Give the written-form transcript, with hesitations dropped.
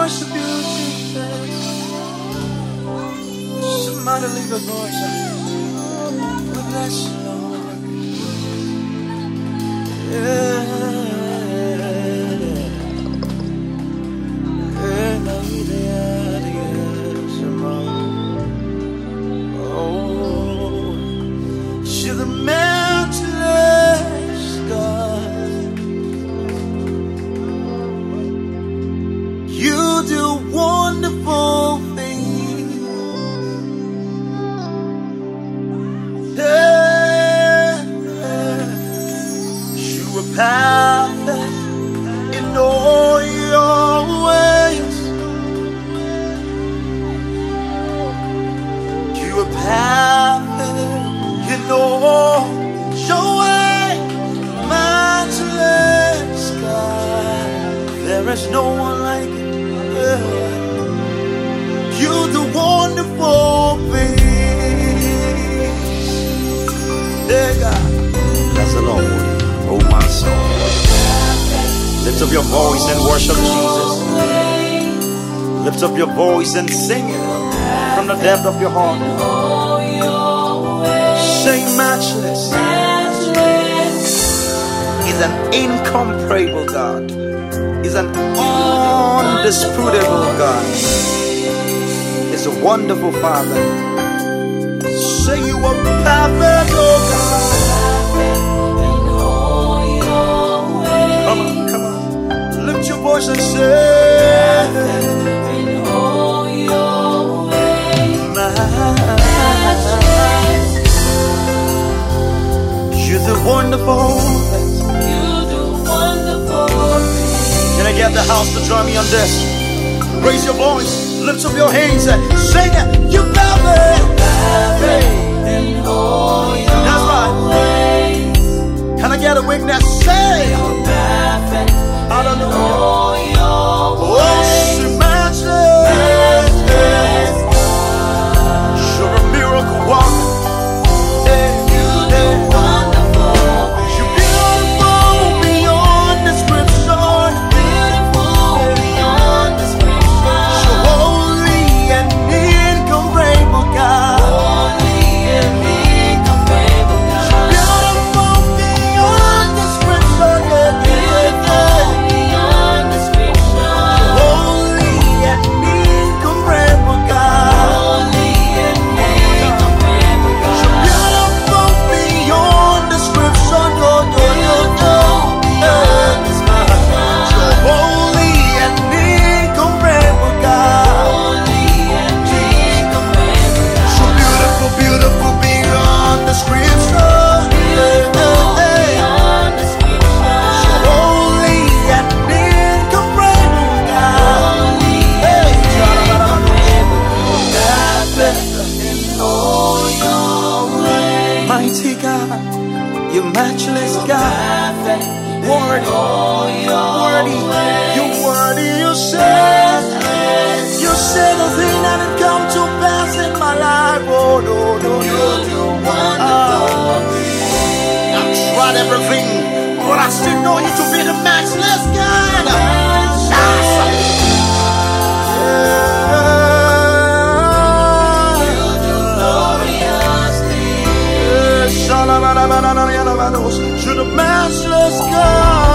worship you, Jesus. Somebody leave a voice. We bless you, Lord. Yeah. To the matchless God, you do wonderful things. Yeah. You are perfect in all your ways. You are perfect in all your way, matchless God. There is no one like you. Yeah. You do wonderful things. Yeah, God. That's the Lord. Oh, my soul. Lift up your voice and worship Jesus. Lift up your voice and sing it from the depth of your heart. Say matchless. He's an incomparable God. He's an undisputable God. He's a wonderful Father. Say you are perfect, oh God. Come on, come on. Lift your voice and say you do wonderful things. You do wonderful things. Can I get the house to join me on this? Raise your voice, lift up your hands and sing it. You love it. In all your That's right. Ways. Can I get a witness? Say you're perfect. Hallelujah. In all your ways. Oh, matchless. You're a miracle walker. You matchless God, worthy, you worthy, you said the thing that had come to pass in my life. Oh no, no, no, I've tried everything, but I still know you to be the matchless God. To the matchless God.